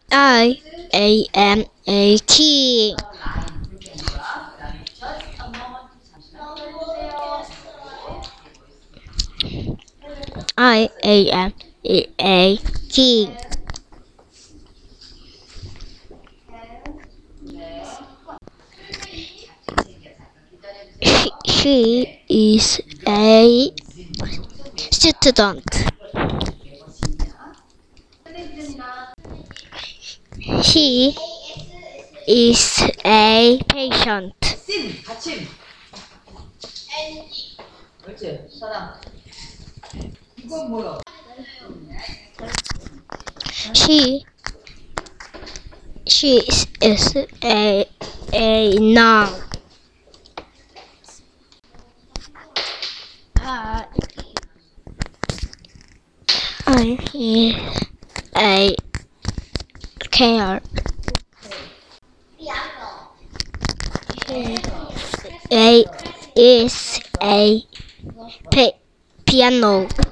I am a key. I am a key. She is a student. He is a patient. 씬, 받침. 그렇지, 사랑. 이건 뭐야? She she is a noun. I is a care. A is a piano.